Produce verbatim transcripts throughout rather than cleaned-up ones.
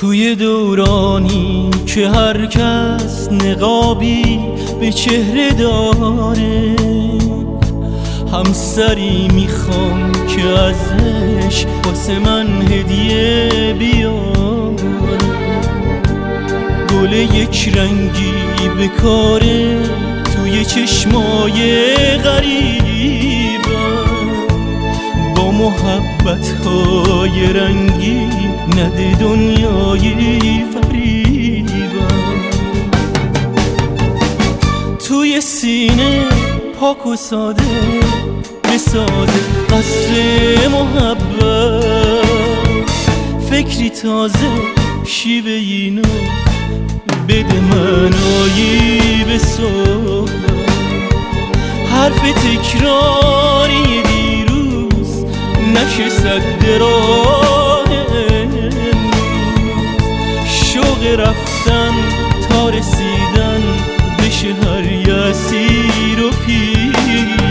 توی دورانی که هر کس نقابی به چهره داره، همسری میخوام که ازش واسه من هدیه بیاره. گل یک رنگی به کاره توی چشمای غریبم، با محبت‌های رنگی نده دنیای فریبم. توی سینه پاک و ساده بسازه قصر محبت، فکری تازه شیوه اینو بده منایی به صحبت. حرف تکراری دیروز نشه سد راه امروز، شوق رفتن تا رسیدن بشه هر یسیر و پیروز.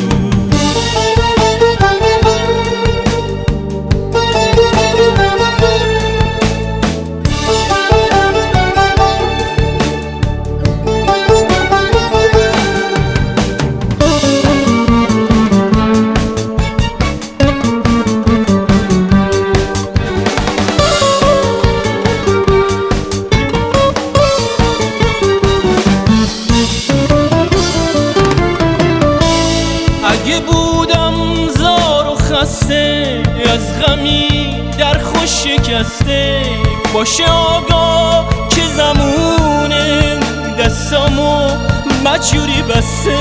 اگه بودم زار و خسته از غمی در خوش شکسته، باشه آگاه که زمونه دستامو مجوری بسته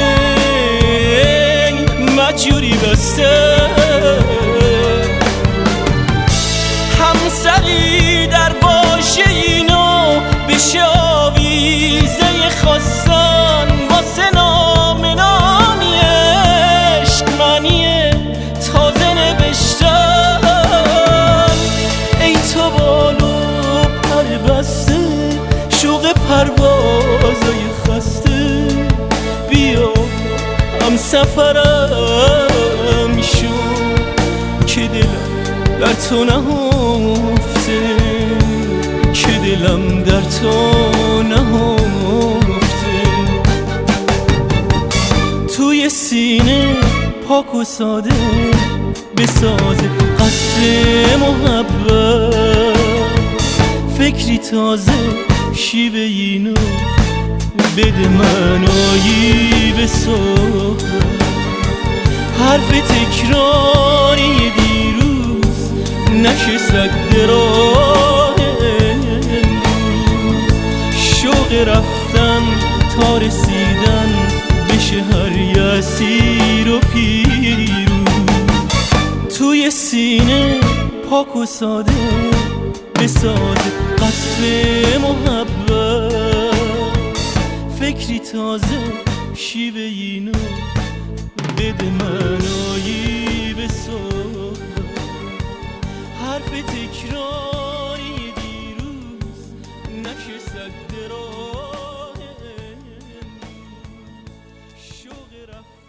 مجوری بسته. همسری در باشه اینو بشه آویزه خواستن واسه نام نامی عشق منیه تازه نوشتن. ای تو بالو پر بسته شوق پروازای خسته، بیا هم سفرم شو که دلم در تو نهفته، که دلم در تو نهفته. توی سینه پاک و ساده بسازه قصر محبت، فکری تازه شیوه اینو بده منایی به صحبت. حرف تکراری دیروز نشه سد راه امروز، شوق رفتن تا رسیدن بشه هر یسیر و پیروز. توی سینه پاک و ساده بسازه قصر محبت، فکری تازه شیوه اینو بده منایی به صحبت. حرف تکراری دیروز نشه سد راه امروز، شوق رفت